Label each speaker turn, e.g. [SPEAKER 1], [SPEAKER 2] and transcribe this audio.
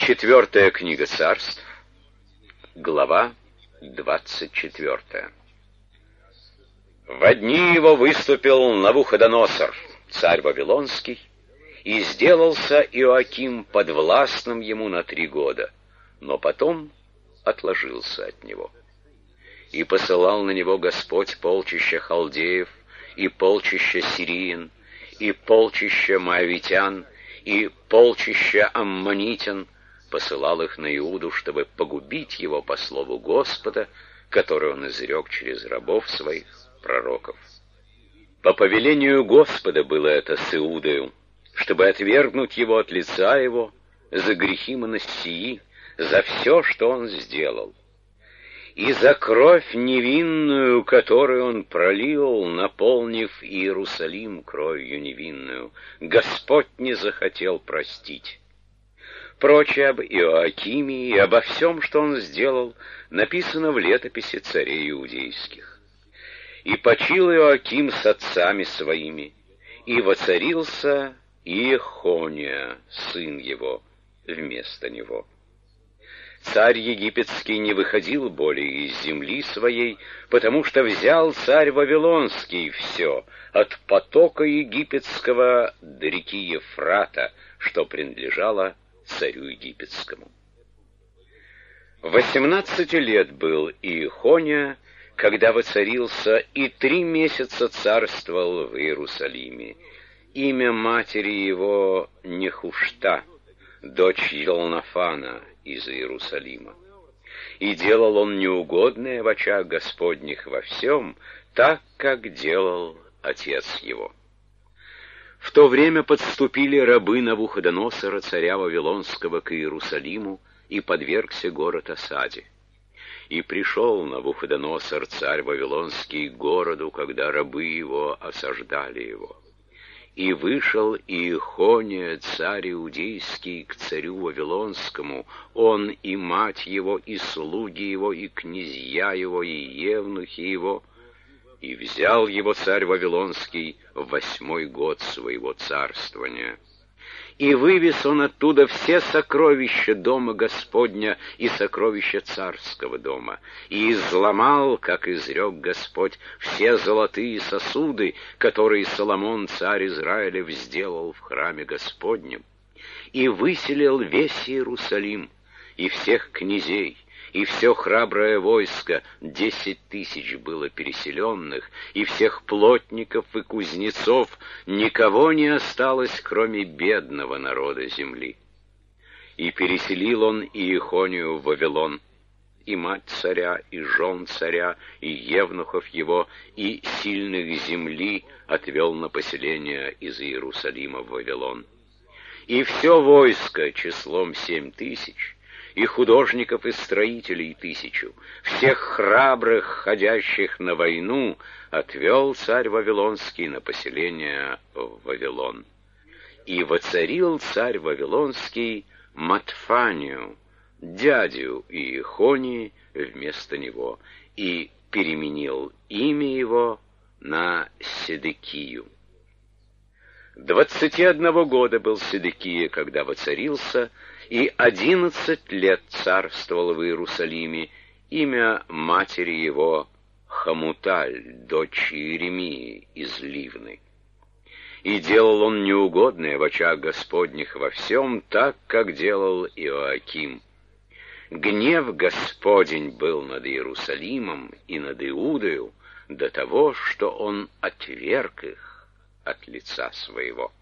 [SPEAKER 1] Четвертая книга Царств, глава 24. Во дни его выступил Навуходоносор, царь Вавилонский, и сделался Иоаким подвластным ему на 3 года, но потом отложился от него. И посылал на него Господь полчища халдеев, и полчища сириян, и полчища моавитян, и полчища аммонитян, посылал их на Иуду, чтобы погубить его по слову Господа, который он изрек через рабов своих, пророков. По повелению Господа было это с Иудою, чтобы отвергнуть его от лица его за грехи Манассии, за все, что он сделал. И за кровь невинную, которую он пролил, наполнив Иерусалим кровью невинную, Господь не захотел простить. Прочее об Иоакиме и обо всем, что он сделал, написано в летописи царей иудейских. И почил Иоаким с отцами своими, и воцарился Иехония, сын его, вместо него. Царь египетский не выходил более из земли своей, потому что взял царь Вавилонский все, от потока египетского до реки Ефрата, что принадлежало царю египетскому. 18 лет был Иехония, когда воцарился, и 3 месяца царствовал в Иерусалиме. Имя матери его Нехушта, дочь Елнафана из Иерусалима. И делал он неугодное в очах Господних во всем, так, как делал отец его. В то время подступили рабы Навуходоносора, царя Вавилонского, к Иерусалиму, и подвергся город осаде. И пришел Навуходоносор, царь Вавилонский, к городу, когда рабы его осаждали его. И вышел Иехония, царь иудейский, к царю Вавилонскому, он и мать его, и слуги его, и князья его, и евнухи его. И взял его царь Вавилонский в 8-й год своего царствования. И вывез он оттуда все сокровища дома Господня и сокровища царского дома, и изломал, как изрек Господь, все золотые сосуды, которые Соломон, царь Израилев, сделал в храме Господнем, и выселил весь Иерусалим, и всех князей, и все храброе войско, 10 000 было переселенных, и всех плотников и кузнецов, никого не осталось, кроме бедного народа земли. И переселил он Иехонию в Вавилон, и мать царя, и жен царя, и евнухов его, и сильных земли отвел на поселение из Иерусалима в Вавилон. И все войско числом 7 000, и художников и строителей 1000, всех храбрых, ходящих на войну, отвел царь Вавилонский на поселение в Вавилон. И воцарил царь Вавилонский Матфанию, дядю Иехонии, вместо него, и переменил имя его на Седекию. 21 года был Седекия, когда воцарился, и 11 лет царствовал в Иерусалиме. Имя матери его Хамуталь, дочь Иеремии из Ливны. И делал он неугодное в очах Господних во всем, так, как делал Иоаким. Гнев Господень был над Иерусалимом и над Иудою до того, что он отверг их от лица своего.